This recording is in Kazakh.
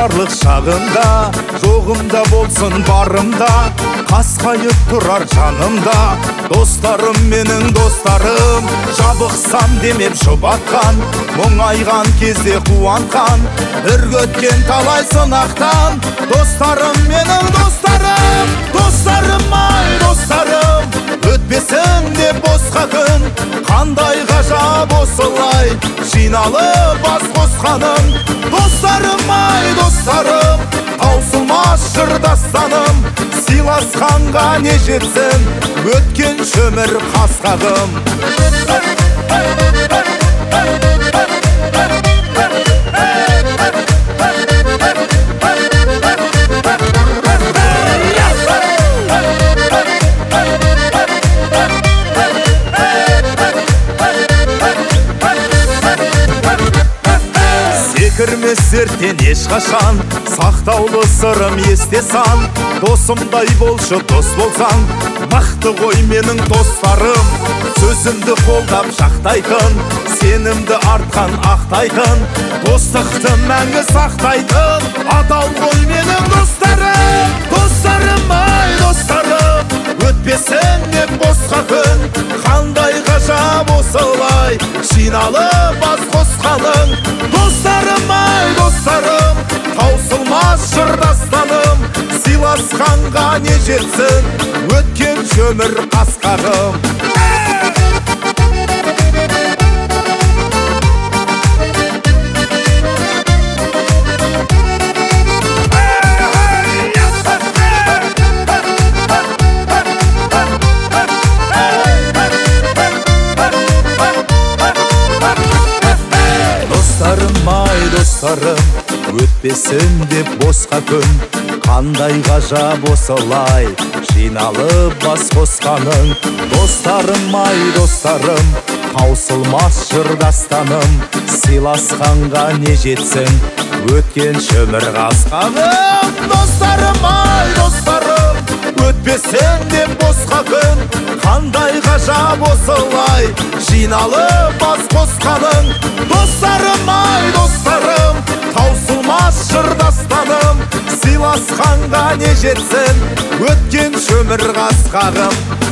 барлық шағында, жоғымда болсын барымда, қасқайып тұрар жанымда. Достарым менің достарым, жабықсам демеп жұбатқан, мұңайған кезде қуантқан, үргіткен талай сынақтан. Достарым менің достарым, достарым ай достарым, өтпесін деп босқа күн. Қандай ғажап осылай жиналып бас қосқаным. Достарым ай достарым, таусылмас жыр дастаным. Сыйласқанға не жетсін, өткен шөмір қасқағым. Секірмес серттен ешқашан, сақтаулы сырым есте сан. Досымдай болшы дос болсаң, мықты ғой менің достарым. Сөзімді қолдап жақтайтын, сенімді артқан ақтайтын, достықты мәңгі сақтайтын, адал ғой менің достарым. Достарым ай достарым, өтпесін деп босқа күн. Қандай ғажап осылай жиналып бас қосқаның. Достарым ай достарым, таусылмас жыр дастаным. Сыйласқанға не жетсін, өткен шөмір қасқағым. Достарым ай достарым, өтпесін деп босқа күн. Қандай ғажап осылай жиналып бас қосқаның. Достарым ай достарым, таусылмас жыр дастаным. Сыйласқанға не жетсін, өткен шөмір қасқағым. Достарым ай достарым, өтпесін деп босқа күн. Қандай ғажап осылай жиналып бас қосқаның. Достарым ай достарым, таусылмас жыр дастаным. Сыйласқанға не жетсін, өткен шөмір қасқағым.